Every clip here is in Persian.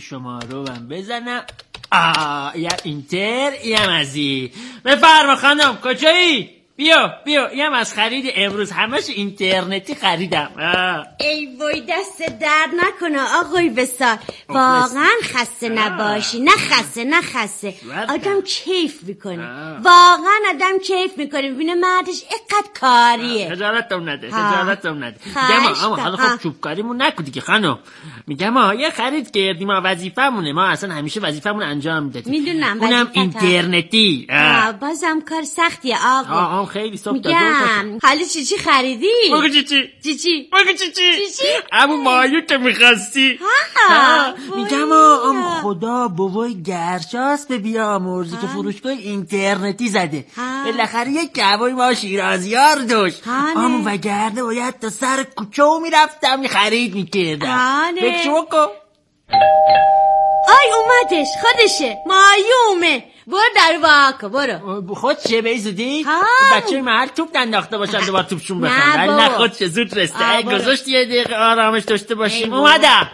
شما رو من بزنم. یه اینتر یم ازی. بفرما خانم کجایی؟ بیا یم از خرید امروز همش اینترنتی خریدم. ای وای دست درد نکنه آقای وصال، واقعا خسته نباشی. نه خسته آدم کیف میکنه، واقعا آدم کیف میکنه ببینه مردش اینقدر کاریه. خجالتم نده. میگم اما حالا خب چوبکاریمون نکن دیگه خانم. میگم یه خرید کردیم، ما وظیفمونه، ما اصلا همیشه وظیفمون انجام میدادیم. میدونم اونم اینترنتی. بازم کار سختیه آقا. خیلی صبح میگم حالا چی خریدی؟ بگو چی؟ همون مایو که میخواستی. میگم خدا بابای گرشاست به بیامرزی که فروشگاه اینترنتی زده. بالاخره یک کبای ما شیرازیار داشت. وگرنه باید تا سر کوچه میرفتم خرید میکردم. فکر کن. اومدش، خودشه، مایومه. برو در واکو برو. خودشه بیزودی؟ بچه محل توپ ننداخته باشن دوباره توپشون بخن. نه خودشه زود رسته. گذاشت یه دقیقه آرامش داشته باشیم. اومده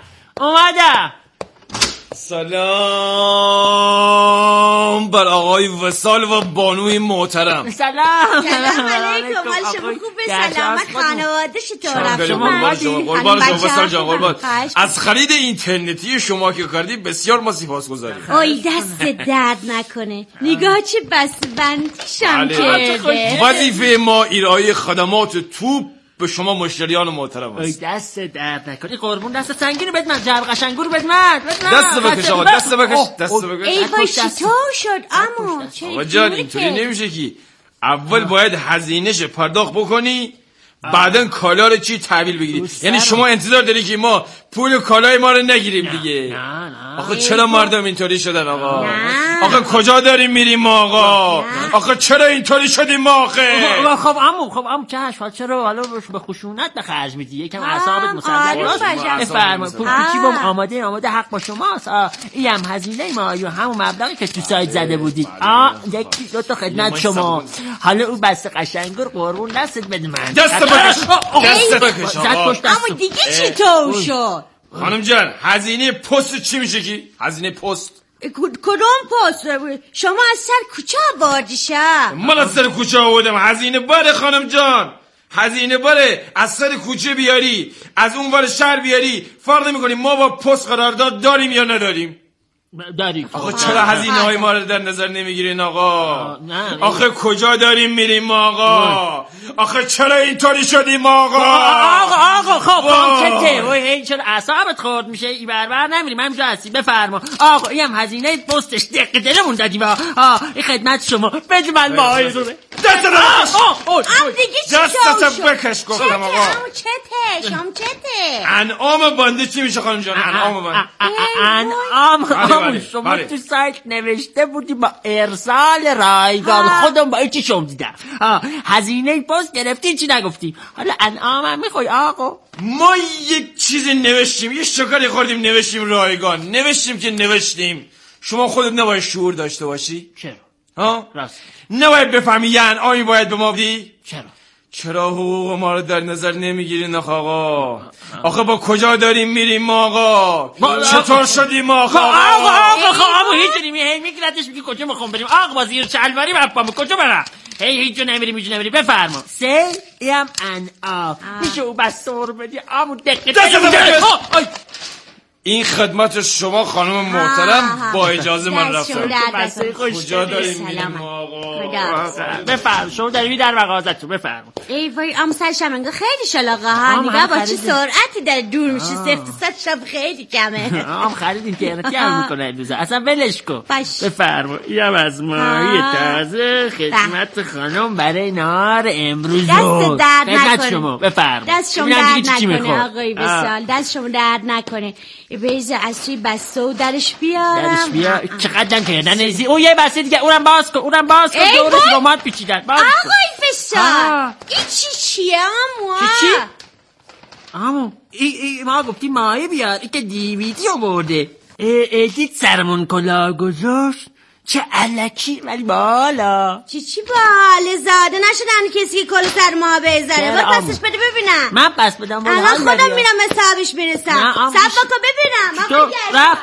سلام بر آقای وصال و بانوی محترم. سلام علیکم. حال شما خوبه؟ سلامت خانواده چطوره؟ قربان. از خرید اینترنتی شما که کردی بسیار ما سپاسگزاریم. ای دست درد نکنه. نگاه چه بسته‌بندیشم کرده. وظیفه ما ارائه خدمات توپ به شما مشتریان محترم است. دست درد نکنی. قربون دست سنگینو بد من، جرق قشنگو رو بد من. دست بکش آقا، دست بکش. ای وای چطور شد عمو؟ آقا جان اینطوری نمیشه که اول باید هزینه‌ش پرداخت بکنی، بعدن کالا رو چی تحویل بگیری. یعنی شما انتظار داری که ما پول کالای ما رو نگیریم دیگه؟ آخه چرا مردم اینطوری شدن آقا؟ آخه کجا داریم میریم آقا؟ آخه چرا اینطوری شدیم ما آخه؟ خب عمو چشم، چرا حالا به خشونت به خرج میدی؟ یکم اعصابت مسلط باش. بفرما پول کوچیکم آماده حق با شماست. اینم هزینه ما یا همون مبلغی که تو سایت زده بودید. یکی دو تا خدمت شما. حالا اون بسته قشنگو قربون دستت بده من. دست بکش اما دیگه چطور شد؟ خانم جان هزینه پست چی میشه کی؟ هزینه پست کدوم پست؟ شما از سر کوچه آوردی شب؟ من از سر کوچه آوردم. هزینه باره خانم جان، هزینه باره. از سر کوچه بیاری، از اون ور شهر بیاری، فرق میکنیم ما با پست قرارداد داریم یا نداریم. داریم. آقا چرا هزینه های ما رو در نظر نمیگیرین آقا؟ آخه کجا داریم میریم ما آقا؟ آخه چرا اینطوری شدیم آقا خب چته؟ وای چرا اعصابت خورد میشه؟ ای بربر نمیریم همینجا هستی. بفرما آقا اینم هزینه پستش. دقیقه دلمون دادیم. این خدمت شما. بده من ماهی رو. دست بکش گفتم آقا. چته؟ انعام بنده چی میشه خانم جان؟ انعام شما تو سایت نوشته بودی با ارسال رایگان. خودم با چی شما دیدم. هزینه پست گرفتی چی نگفتی؟ حالا انعام هم میخوای آقا؟ ما یک چیزی نوشتیم، یه شکاری خوردیم نوشتیم رایگان. نوشتیم. شما خودت نباید شعور داشته باشی؟ چرا؟ راست. نباید بفهمی یه انعامی باید به ما بدی؟ چرا حقوق ما رو در نظر نمیگیرین آقا؟ آخه با کجا داریم میریم آقا؟ چطور شدیم آقا؟ آقا هیچ میگیردش میگی کجا میخوام بریم؟ آقا با زیر چلواری بپامه کجا برم؟ هیچ جا نمیری. بفرما. ام انعام میشه او بستور بدی آمو دقیقه. این خدمت شما خانم محترم. با اجازه من رفتم. کجا داریم میریم آقا؟ بفرم شما داریم در مغازتون. بفرم. ای وای سرشم انگار خیلی شلاقه ها. نگاه با چه سرعتی در دور میشه. 0 شب خیلی کمه. خرید اینترنتی هم میکنه امروزه. اصلا ولش کن. بفرما اینم از ماهی تازه خدمت خانم برای نهار امروز. دست درد نکنه شما. بفرما. دست شما درد نکنه آقای وصال. دست شما درد نکنه. بیزه از توی بسته و درش بیارم. چقدر کردن ازی. او یه بسته دیگه اونم باز کن. دورش رمات پیچیدن. آقای فساد این چیه عمو؟ ما گفتیم ماهی بیار. این که دیویدی آورده. دید سرمون کلاه گذاشت. چه الکی ولی بالا. چی باله زاده نشدن کسی که کل سر ما بذاره. برو پسش بده ببینم. من پس بدم الان خودم میرم حسابش میرسم. صبر بکن ببینم. تو رفت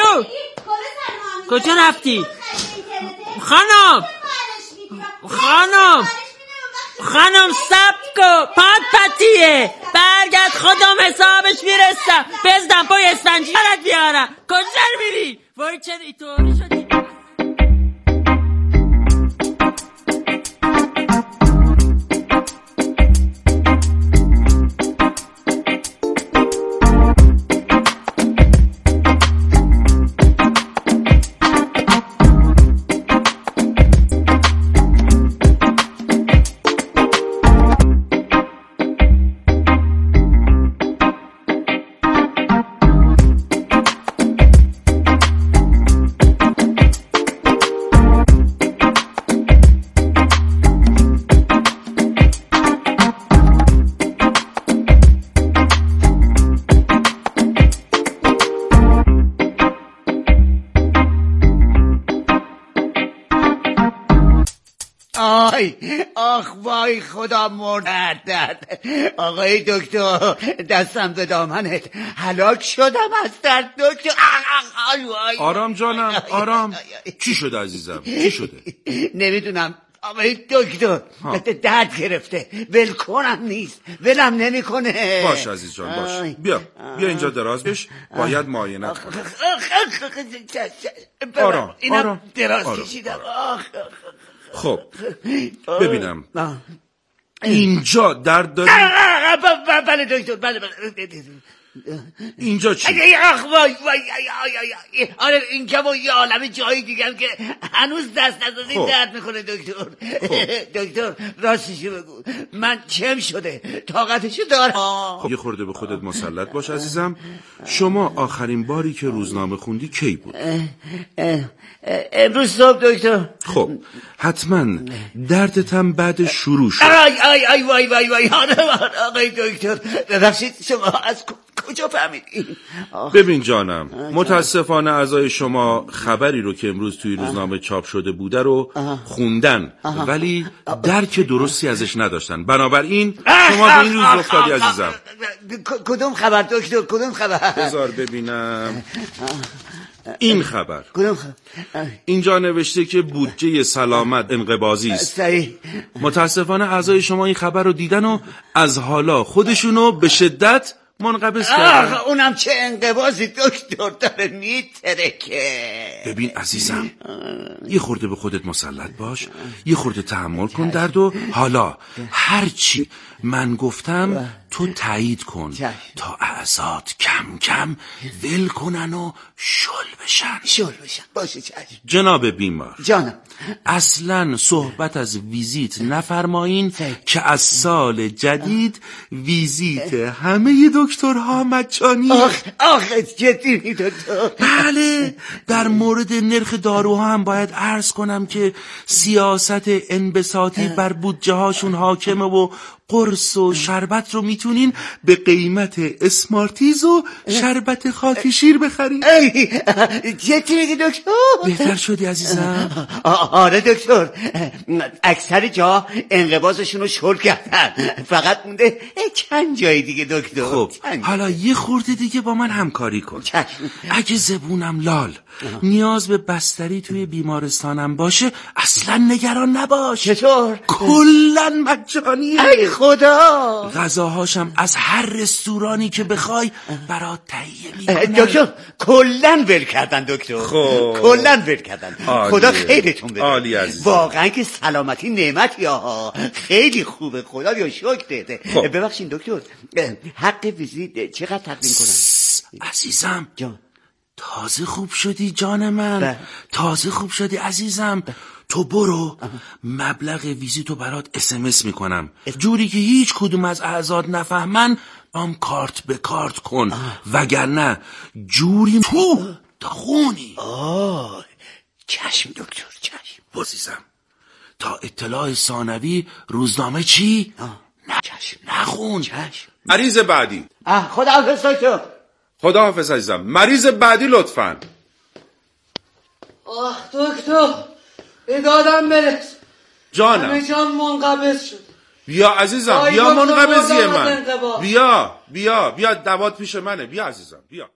کجا رفتی؟ خانم صبر کن، پتیه برگرد، خودم حسابش میرسم. بزدم پای اسفنجی برات بیارم. کجا میری؟ وای چرا اینطوری شدی؟ آخ وای خدا مرد. آقای دکتر دستم به دامنت، هلاک شدم از درد دکتر. آرام جانم آرام. چی شده عزیزم؟ چی شده؟ نمیدونم آقای دکتر، درد گرفته، ول کنم نیست، ولم نمیکنه. باش عزیز جان باش، بیا اینجا دراز بش، باید معاینت کنم. آرام دراز کشیدم. خب ببینم اینجا درد داری؟ بله دکتر، بله. اینجا چی؟ آخ وای آره اینجا و یه عالم جایی دیگم که هنوز دست نزدی درد میکنه دکتر. دکتر راستشو بگو، من چم شده طاقتشو دارم. یه خورده به خودت مسلط باش عزیزم. شما آخرین باری که روزنامه خوندی کی بود؟ امروز صبح دکتر. خب حتما دردتم بعد شروع شد. آی وای آقای دکتر ببخشید، شما از کجا فهمیدی؟ ببین جانم، متاسفانه اعضای شما خبری رو که امروز توی روزنامه چاپ شده بوده رو خوندن ولی درک درستی ازش نداشتن. بنابراین شما به این روز افتادی عزیزم. کدوم خبر دکتر؟ کدوم خبر؟ بذار ببینم. این خبر کدوم خبر؟ اینجا نوشته که بودجه سلامت انقباضی است. صحیح. متاسفانه اعضای شما این خبر رو دیدن و از حالا خودشونو به شدت منقبض کردن. اونم چه انقباضی دکتر، داره میترکه. ببین عزیزم، یه خورده به خودت مسلط باش، یه خورده تحمل کن درد و حالا هرچی من گفتم تو تایید کن تا اعضات کم کم ول کنن و شل بشن. باشه چشم. جناب بیمار جانم، اصلا صحبت از ویزیت نفرمایین که از سال جدید ویزیت همه دکترها مجانی. آخ جدی دکتر؟ بله. در مورد نرخ داروها هم باید عرض کنم که سیاست انبساطی بر بودجه هاشون حاکمه و قرص و شربت رو میتونین به قیمت اسمارتیز و شربت خاک شیر بخرین. جدی میگی دکتر؟ بهتر شدی عزیزم؟ آره دکتر، اکثر جا انقباضشون رو شل کردن، فقط مونده چند جای دیگه دکتر. خب حالا یه خورده دیگه با من همکاری کن. اگه زبونم لال نیاز به بستری توی بیمارستانم باشه اصلا نگران نباش. چطور؟ کلن مجانیه. ای خدا. غذاهاشم از هر رستورانی که بخوای برات تهیه میکنن. دکتر کلن ول کردن دکتر. خب کلن ول کردن. خدا خیرتون بده. عالی عزیز. واقعا که سلامتی نعمتی ها، خیلی خوبه، خدا یا شکر بده. ببخشید دکتر، حق ویزیت چقدر تقدیم کنم؟ عزیزم جان، تازه خوب شدی جان من. تازه خوب شدی عزیزم. تو برو مبلغ ویزیتو برات SMS میکنم، جوری که هیچ کدوم از اعضاد نفهمن. کارت به کارت کن وگرنه جوری تو خونی. چشم دکتر، چشم. عزیزم تا اطلاع ثانوی روزنامه چی؟ چشم. نخون. چشم. مریض بعدی. خداحافظ دکتر. خداحافظ عزیزم. مریض بعدی لطفاً. دکتر دادم برس. جانم همه جان منقبض شد. بیا عزیزم، بیا منقبضی من، بیا دوات پیش منه، بیا عزیزم بیا.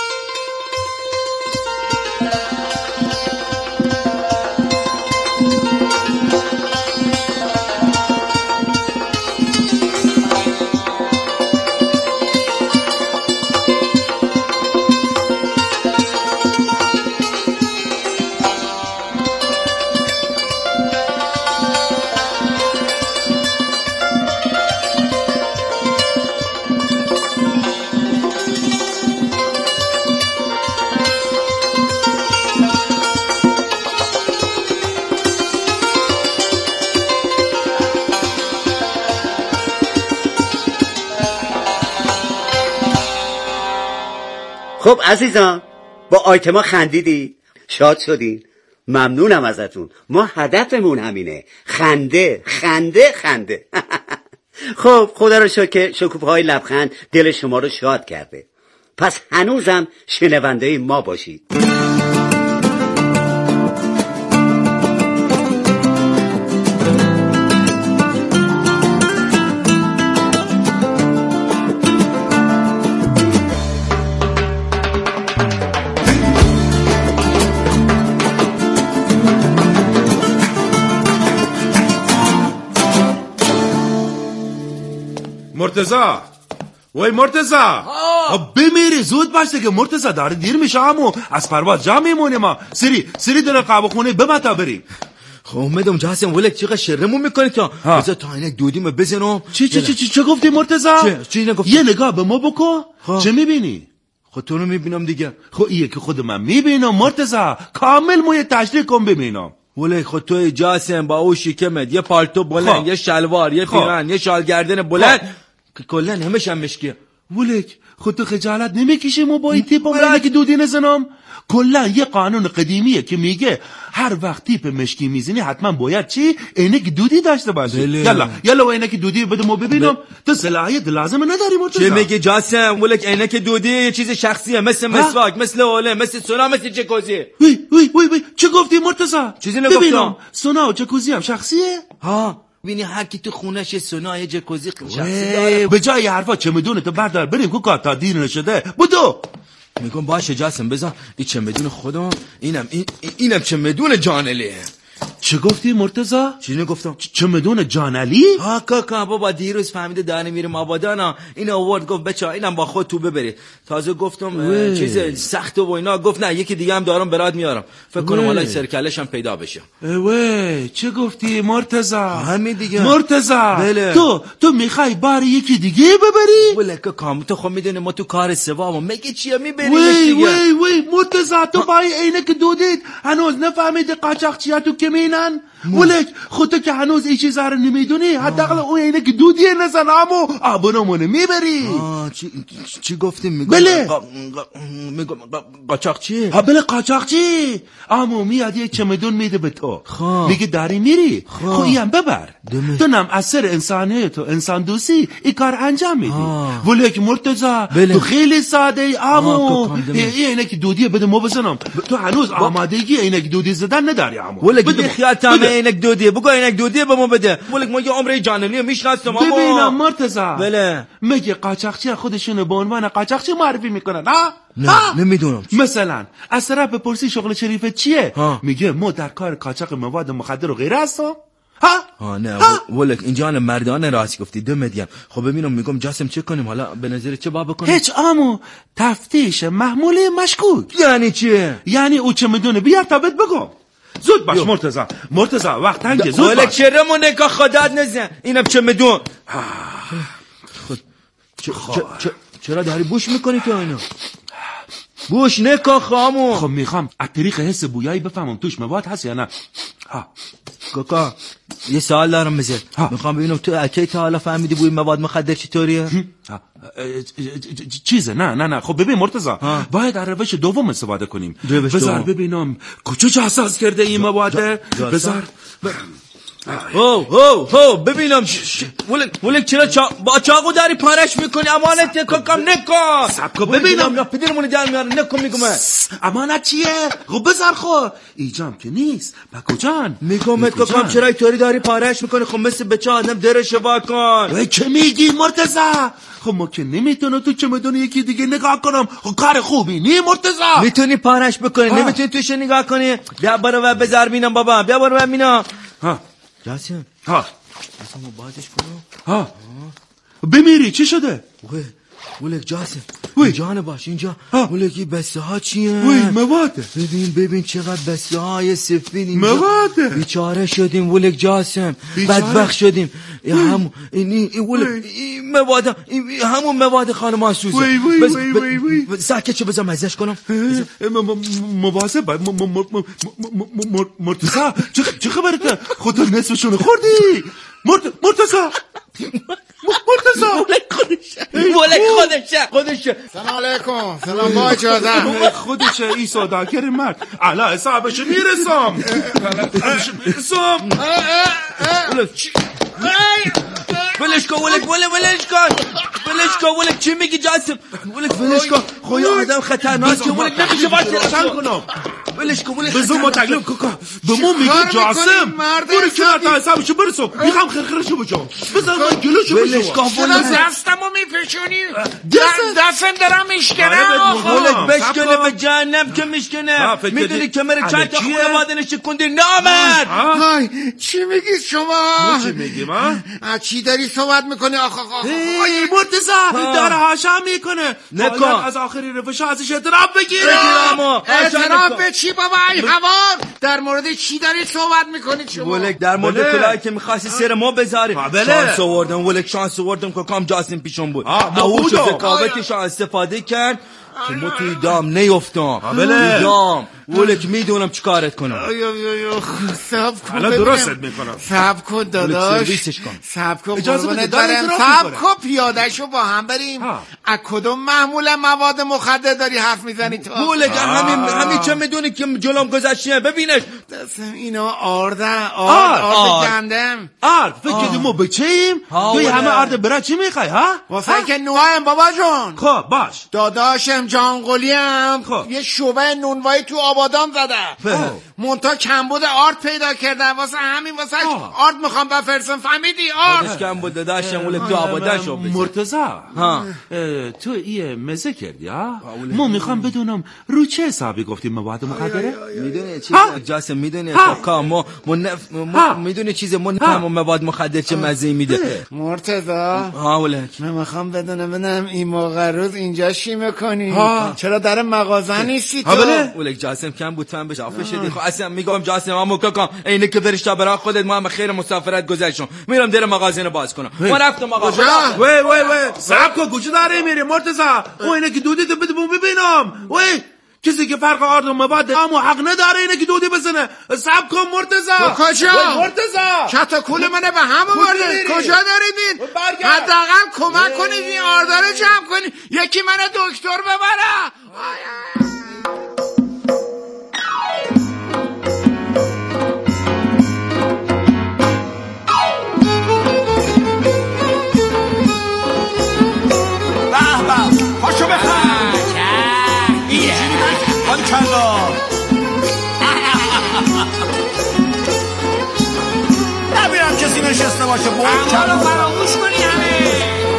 خب عزیزان، با آیتما خندیدی؟ شاد شدین؟ ممنونم ازتون. ما هدفمون همینه، خنده خنده خنده. خب خدا رو شکر که شکوفه‌های لبخند دل شما رو شاد کرده. پس هنوزم شنونده ما باشید. مرتضی، وای مرتضی بمیری زود باشه که مرتضی داره دیر میشه، همو از پرواز جا میمونیم. ما سری داره قهوه خونه بمتا بریم. خب اومدم جاسم ولک چقدر شرمون میکنی تا بذار تا اینک دودیم بزنم. چه گفتی مرتضی؟ چی نگفتی؟ یه نگاه به ما بکن. چه میبینی؟ خب تو رو میبینم دیگه. خب ایه که خود من میبینم مرتضی، کامل موی تشریح کن ببینم. ولی خود توی جاسم با او شکمت یه پالتو بلند، یه شلوار، یه پیرن، یه شالگردن بلند که کلن همش هم مشکیه. ولک خود تو خجالت نمیکشی ما با این تیپ هم که دودی نزنم؟ کلن یه قانون قدیمیه که میگه هر وقت تیپ مشکی میزنی حتما باید چی؟ عینک دودی داشته باشی. یلا عینک دودی بده ما ببینم. تو صلاحیت لازم نداری مرتضی. چه میگی جاسم؟ ولک عینک دودی یه چیز شخصیه، مثل مسواک، مثل اوله، مثل سونا، مثل جکوزی. وی چه گفتی مرتضی؟ چیزی نگفتم. سونا و جکوزی هم شخصیه؟ ببینی هر کی تو خونش سونا یه جکوزی شخصی داره. به جای حرفا چه میدونه تو بردار بریم کو کار تا دیر نشده. بدو میگم باشه جاسم بذار این چمدون خودم، اینم چمدون جانلیه. چه گفتی مرتضی؟ چی نگفتم؟ چمدون جانلی؟ کاکا بابا دیروز فهمیده داره میریم آبادانا، این آورد گفت بچا اینم با خود تو ببری. تازه گفتم چیز سخت و اینا، گفت نه یکی دیگه هم دارم برات میارم، فکر کنم حالا سرکلش هم پیدا بشه. چه گفتی مرتضی؟ همین دیگه مرتضی. بله. تو میخوای بار یکی دیگه ببری؟ بله کاکا تو خب میدونی ما تو کار سوامو میگه چیه میبریمش دیگه. وی مرتضی تو با عینک دودید هنوز نفهمیده قاچاقچیا تو کمینن؟ ولک خودت که هنوز این چیزا رو نمیدونی، حداقل اون عینک دودی نزن امو آبونمون میبری. چی گفتی؟ میگم بله قاچاقچی. بله قاچاقچی. امو میاد یه چمدون میده به تو، میگه داری میری خب اینم ببر. تو نم اثر انسانیت و انسان دوستی این کار انجام میدی. ولک مرتضی تو خیلی ساده ای امو. این عینک دودی بده ما بزنم. تو هنوز آمادگی عینک دودی زدن نداری امو. ولک خیالتم عینک دودی بگو، عینک دودی به ما بده. ولک ما یه عمر جانلی میشناسم امو. ببینم مرتضی بله میگه قاچاقچی خودشونو به عنوان قاچاقچی معرفی میکنن. نه نمیدونم. مثلا از طرف بپرسی شغل شریفت چیه؟ میگه ما در کار قاچاق مواد مخدر و غیره هستم. نه ولک اینجا مردانه راست گفتی دمت گرم. خب ببینم میگم جاسم چه کنیم حالا؟ به نظر چه باب کنیم؟ هیچ امو تفتیش محموله مشکوک. یعنی چیه؟ یعنی او چه میدونه بیار تا بهت بگم. زود باش مرتضی وقت تنگه. زود باش. ولک چرمون نگاه خدات نزن. اینم چه میدون. چرا داری بوش میکنی تو اینو؟ بوش نکن خامو. خب میخوام از طریق حس بویایی بفهمم توش مواد هست یا نه. کاکا یه سوال دارم میشه. میخوام ببینم تو اکی تا حالا فهمیدی بوی مواد مخدر چطوریه؟ چیزه نه خب ببین مرتضی باید از روش دوم استفاده کنیم. بذار ببینم کجا حساس کرده این مواد. بذار هو ببینم ولک چرا با چاقو داری پارش میکنی؟ امانت کاکام نکن. سبکو ببینم یا پدرمون در میاره نکن میگم. امانت چیه؟ خب بذار خب ایجام که نیست. بکو جان میگم کاکام چرا اینطوری داری پارش میکنی؟ خب مثل بچه آدم درش وا کن. چه میگی مرتضی؟ خب ما که نمیتونم تو چمدون یکی دیگه نگاه کنم. خب کار خوبی نی مرتضی؟ میتونی پارش بکنی نمیتونی توش نگاه کنی. بیا برو و بذار بینم بابا. بیا برو و بینم. جاسم اصلا ما بازش کنم. بمیری چی شده؟ ولک جاسم جان باش اینجا. ولکی بسته ها چیه؟ مواده. ببین چقدر بسته های سفید اینجا. مواده. بیچاره شدیم ولک جاسم. بدبخت شدیم. همون همون مواد خانم آسوزه. ساکت چه بذار مزهش کنم. مواظب مرتضی چه خبرته؟ خودت نصفشون خوردی مرتضی. خودشه. سلام علیکم. سلام با اجازه. خودشه ای سوداگر مرد. علا حسابش میرسم. ولش کن ولک چی میگی جاسم؟ ولش کن خوی آدم خطرناکه. ولک نمیشه باشه روشن کنم. ولش کن بزن ما تکلیف کن. به ما میگی جاسم برو کنار تا حسابشو برسم. میخوام خرخرشو بجام. بزن من گلوشو بجام. ولش کن دستمو میفشونی. دستم دارم میشکنه. ولک بشکنه به جهنم که میشکنه. میدونی که من چند تا خونه وادنش کندی نامرد. های چی میگی شما؟ چی میگی من؟ چی داری صحبت میکنی آخ ای مرتضی داره هاشم میکنه. نکن از آخری رفشا ازش اعتراف بگیره. اعتراف به چی بابا ای هوار؟ در مورد چی داری صحبت میکنی شما؟ ولک در مورد کلاهی که میخواستی سر ما بذاری. شانس آوردم که کام جاسم پیشون بود. اوش ذکاوتش استفاده کرد که ما توی دام نیفتم. دام ولک میدونم چیکارت کنم. صبر کن. الان درستت میکنم. صبر کن داداش. صبر کن قربونت برم. صبر کن پیادهشو با هم بریم. از کدوم محمول مواد مخدر داری حرف میزنی تو؟ ولک همین چه میدونی که جلوم گذشته. ببینش دستم اینا آرد گندم. فکر کردی ما بچه‌ایم؟ توی همه آرد برای چی میخوای ها؟ واسه که نوهم بابا جون. خب باش. داداشم جانقلیم یه شعبه نونوایی تو آبادان زده. مونتا کمبود آرد پیدا کردن. واسه همین واسه آرد میخوام بفرستم. فهمیدی آرد؟ کمبود داداشم ولک تو آبادان شو. مرتضی تو ایه مزه کردی ها؟ ما میخوام بدونم رو چه حسابی گفتیم مواد مخدره؟ میدونی چیز جاسم میدونی کاکا ما میدونی چیز من مواد مخدر چه مزه میده. مرتضی ولک من میخوام بدونم این موقع روز اینجا چی میکنی؟ چرا در مغازه نیستی تو؟ ولک جاسم کم بود فهم بشه آفه شدی. خب اصلا میگم جاسم اما کاکا اینه که فرشته برای خودت ما هم خیر مسافرت گذشتم. میرم در مغازه رو باز کنم. ما رفتم مغازه. وای صبر کن کجا داری میری مرتضی؟ اینه که دودی تو ببینم. وای کسی که فرق آرد و مواد اما حق نداره اینه که دودی بزنه. صبر کن مرتضی. کجا؟ مرتضی کتا کول منه به هم آوردید. کجا داریدین؟ حداقل کمک کنید این آردا رو جمع کنید. یکی من دکتر ببره. پاشو بخواه کلا نبینم کسی نشسته باشه بود کلا فراموش کنی همه.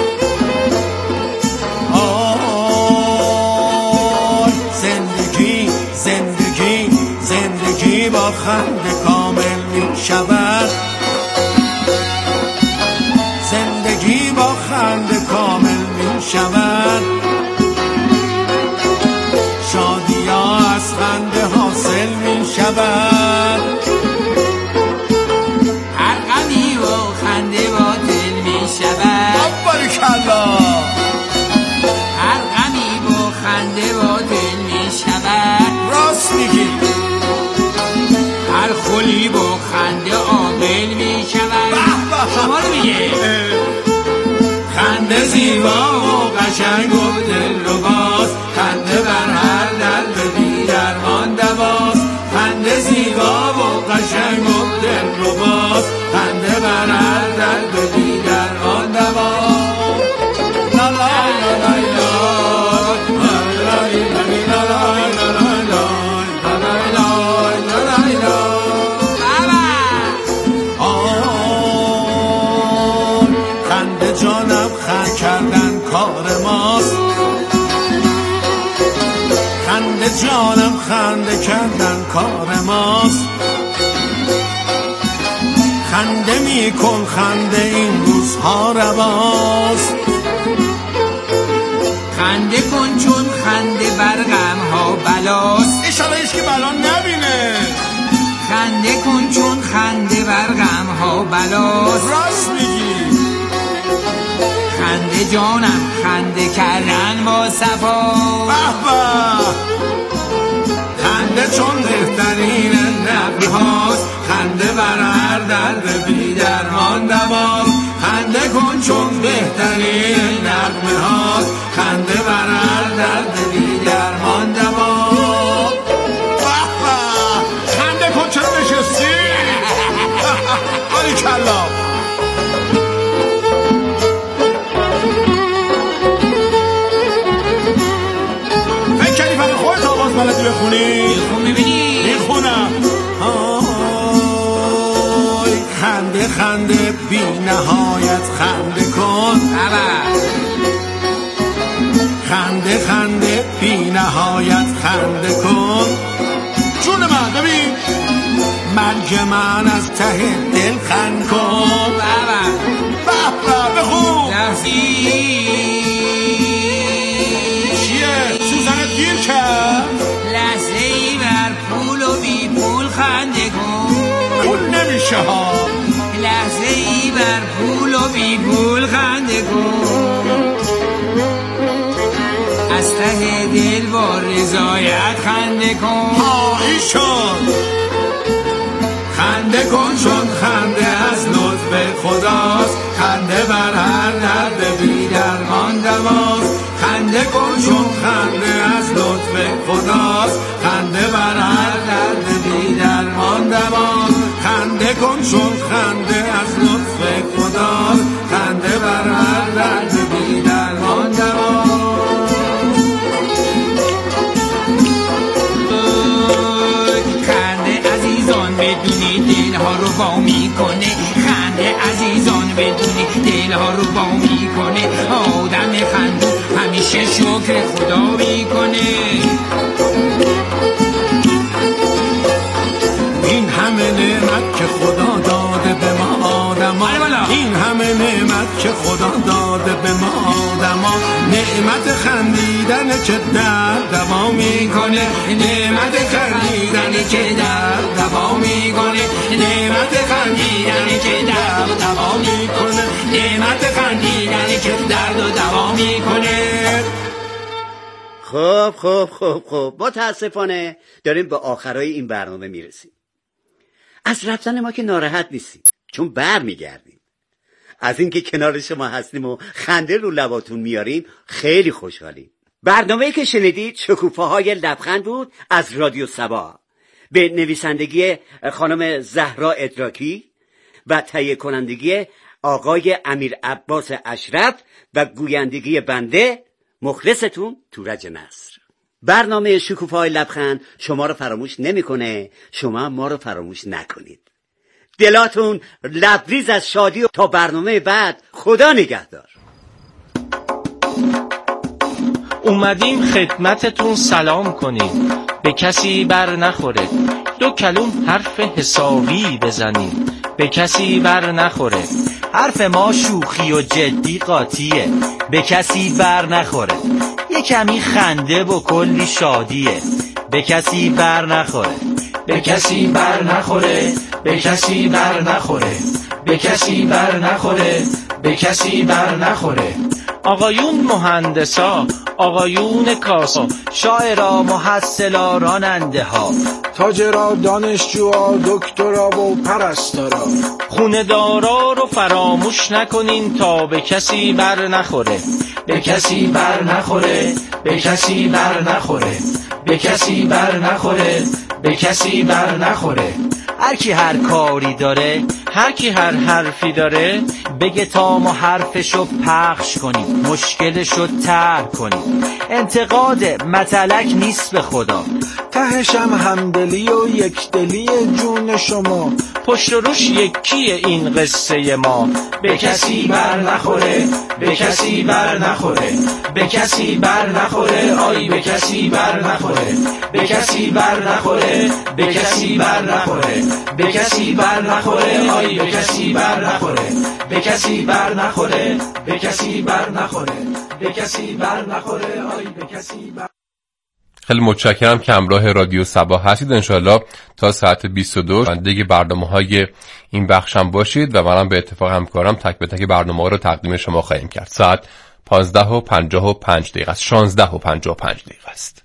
زندگی با خنده کامل می شود. زندگی با خنده کامل می شود. شادیا از خنده حاصل می شود. هر غمی و خنده باطل می شود. باریکلا. هر غمی و خنده باطل می شود. راست میگی. هر خلی با خنده عامل می شود. شما رو میگه خنده زیبا و قشنگ و دلرباست. خنده بر هر درد بی درمان دواست. خنده زیبا و قشنگ و دلرباست. و باز خنده برد درد بی درمان دواست. لا لا لا لا جانم خنده کردن کار ماست، خنده جانم خنده کردن کار ماست. خنده میکن خنده این روزها رواست. خنده کن چون خنده بر غمها بلاست. اشاره ایش که بلا نبینه. خنده کن چون خنده بر غمها بلاست. راست میگی. خنده جانم خنده کردن با صفا. خنده چون بهترین نقل هاست، خنده بر هر درد بی درمان دواست. خنده کن چون بهترین نقل هاست، خنده بر هر درد بی درمان دواست. خنده کن چرا نشستی؟ باریکلا. بلدی بخونی؟ میخون میبینی؟ میخونم. خنده خنده بی نهایت خنده کن. خنده خنده بی نهایت خنده کن. جون من ببین مرگ من از ته دل خند کن. بخون. چیه؟ سوزنت گیر کرد؟ لحظه ای بر پول و بی پول خنده کن. پول نمیشه ها. لحظه ای بر پول و بی پول خنده کن. از ته دل با رضایت خنده کن. ایشون خنده کن چون خنده از لطف خداست. خنده بر هر درد بی درمان دواست. خنده کن چون خنده از لطف خداست. خنده بر هر درد بی درمان دواست. خنده کن چون خنده از لطف خداست. خنده بر هر درد بی درمان دواست. خنده عزیزان بدونی دلها رو با میکنه. خنده عزیزان بدونی دلها رو با میکنه. آدم خندو همیشه شکر خدا میکنه. این همه نعمت که خدا داده به ما آدما، این همه نعمت که خدا داده به ما آدما. نعمت خندیدن که درد دوا میکنه. نعمت خندیدن که درد دوا میکنه. نعمت خندیدن که درد دوا میکنه. نعمت خندیدن که درد دوا میکنه. خب متاسفانه داریم به آخرای این برنامه میرسیم. از رفتن ما که ناراحت نیستیم، چون بر میگردیم. از اینکه کنار شما هستیم و خنده رو لباتون میاریم خیلی خوشحالیم. برنامه‌ای که شنیدید شکوفه‌های لبخند بود از رادیو سبا، به نویسندگی خانم زهرا ادراکی و تهیه کنندگی آقای امیر عباس اشرف و گویندگی بنده مخلصتون تورج نصر. برنامه شکوفه‌های لبخند شما رو فراموش نمی‌کنه، شما ما رو فراموش نکنید. دلاتون لبریز از شادی. تا برنامه بعد، خدا نگهدار. اومدیم خدمتتون سلام کنیم، به کسی بر نخوره. دو کلوم حرف حسابی بزنیم، به کسی بر نخوره. حرف ما شوخی و جدی قاطیه، به کسی بر نخوره. یه کمی خنده و کلی شادیه، به کسی بر نخوره. به کسی بر نخوره، به کسی بر نخوره، به کسی بر نخوره، به کسی بر نخوره. آقایون مهندسا، آقایون کاسا، شاعرا، محصلا، راننده ها، تاجرا، دانشجوها، دکترا و پرستارا، خونه دارا رو فراموش نکنین تا به کسی بر نخوره. به کسی بر نخوره، به کسی بر نخوره، به کسی بر نخوره، به کسی بر نخوره. هر کی هر کاری داره، هر کی هر حرفی داره، بگه تا ما حرفشو پخش کنیم، مشکلشو طرح کنیم. انتقاد مطلق نیست به خدا، تهشم همدلی و یکدلی جون شما. پشت و روش یکیه این قصه ما. به کسی بر نخوره، به کسی بر نخوره، به کسی بر نخوره، آی به کسی بر نخوره، به کسی بر نخوره، به کسی بر نخوره، به کسی بر نخوره، آی به کسی بر نخوره، به کسی بر نخوره، به کسی بر نخوره، به کسی بر نخوره، آی به کسی بر. خیلی متشکرم که همراه رادیو صبا هستید. انشالله تا ساعت 22 شنونده برنامه‌های این بخشم باشید و منم به اتفاق همکارم تک به تک برنامه‌ها رو تقدیم شما خواهیم کرد. ساعت 15:55 است. 16:55 است.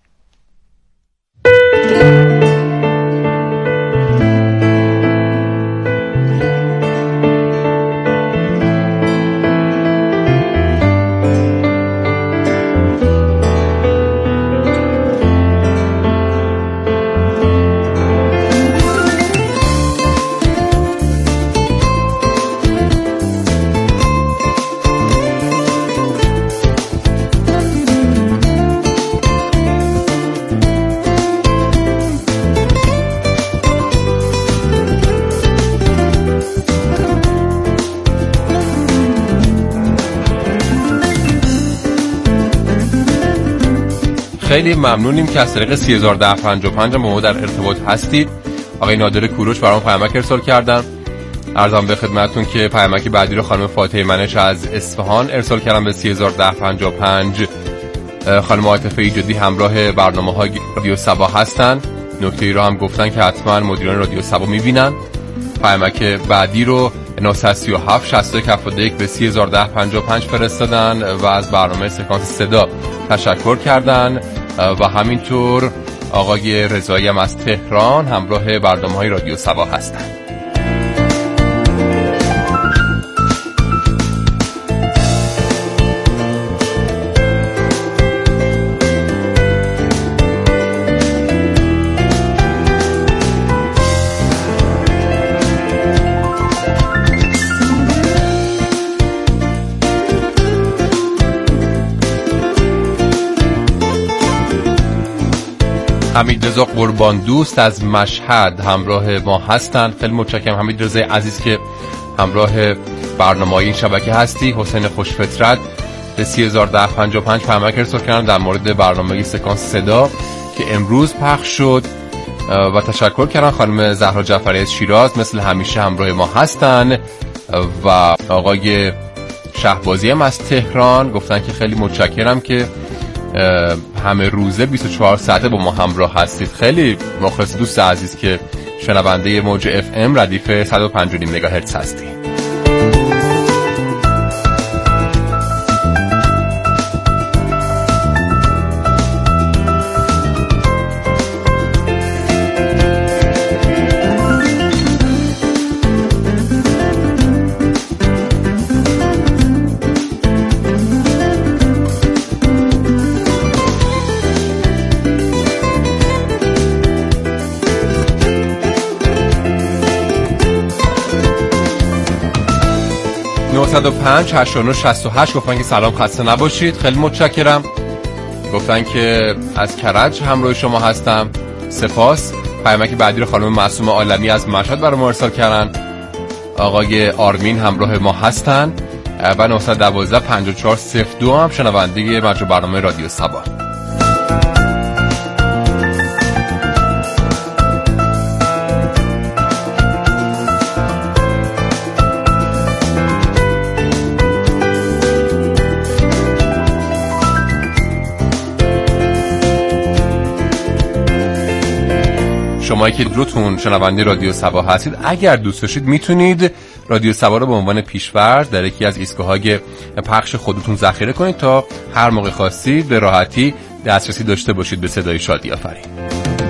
خیلی ممنونیم که از طریق 301055 با ما در ارتباط هستید. آقای نادر کوروش برام پیامک ارسال کردن. عرضم به خدمتتون که پیامک بعدی رو خانم فاطمه منش از اصفهان ارسال کردن به 301055. خانم عاطفه ایجادی همراه برنامه‌های رادیو صبا هستن. نکته‌ای رو هم گفتن که حتما مدیران رادیو صبا می‌بینن. پیامک بعدی رو 937 61 به 301055 فرستادن و از برنامه سکانس صدا تشکر کردن و همینطور آقای رضایی هم از تهران همراه برنامه‌های رادیو صبا هستند. حمیدرضا قربان دوست از مشهد همراه ما هستند. خیلی متشکرم حمیدرضا عزیز که همراه برنامه‌های این شبکه هستی. حسین خوشفطرت به 301055 پیامک ارسال کردن در مورد برنامه سکانس صدا که امروز پخش شد و تشکر کردن. خانم زهرا جعفری از شیراز مثل همیشه همراه ما هستن و آقای شهبازی هم از تهران گفتن که خیلی متشکرم که همه روزه 24 ساعته با ما همراه هستید. خیلی مخلص دوست عزیز که شنونده موج اف ام ردیف 105.5 مگاهرتز هستید. 905 89 68 گفتن که سلام خسته نباشید. خیلی متشکرم. گفتن که از کرج همراه شما هستم. سپاس. پیامک بعدی رو خانم معصوم عالمی از مشهد برای ما ارسال کردن. آقای آرمین همراه ما هستن و 912 5402 هم شنونده مجموع برنامه رادیو صبا. شمایی که روتون شنونده رادیو صبا هستید، اگر دوست داشتید میتونید رادیو صبا رو به عنوان پیش‌فرض در یکی از ایستگاه‌های پخش خودتون ذخیره کنید تا هر موقع خواستید به راحتی دسترسی داشته باشید به صدای شادی آفرین.